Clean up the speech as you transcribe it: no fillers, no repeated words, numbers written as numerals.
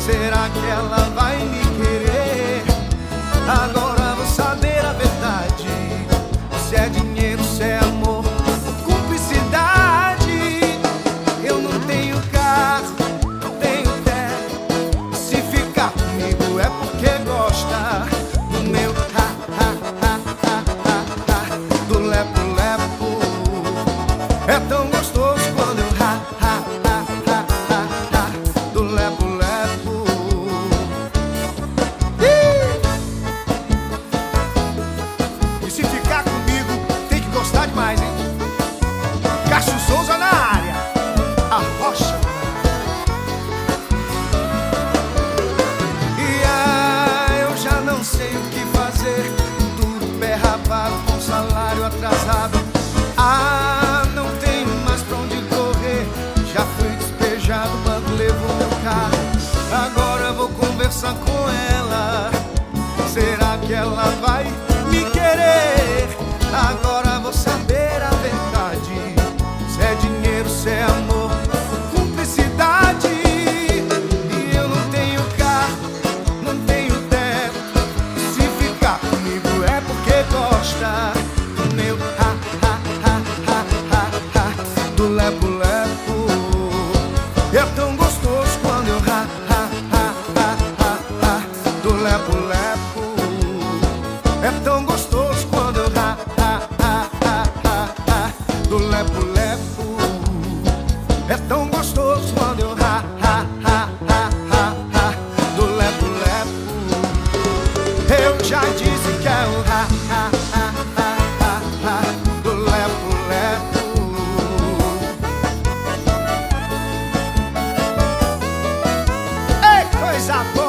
Será que ela vai me querer? Agora vou saber a verdade. Se é dinheiro, se é amor, cumplicidade. Eu não tenho carro, não tenho teto. Se ficar comigo é porque gosta do meu ha, do lepo-lepo. É tão gostoso quando eu do lepo-lepo. E se ficar comigo, tem que gostar demais, hein? Cássio Souza na área, a rocha. E eu já não sei o que fazer. Tudo pé rapado, com salário atrasado. Não tenho mais pra onde correr. Já fui despejado, o banco levou meu carro. Agora vou conversar com ela. Será que ela vai me querer? Agora vou saber a verdade. Se é dinheiro, se é amor, cumplicidade. E eu não tenho carro, não tenho teto. Se ficar comigo é porque gosta do meu do lepo-lepo. É tão gostoso quando eu do lepo-lepo. É tão gostoso quando eu do lepo-lepo. É tão gostoso quando eu do lepo-lepo. Eu já disse que é o do lepo-lepo. Ei, coisa boa!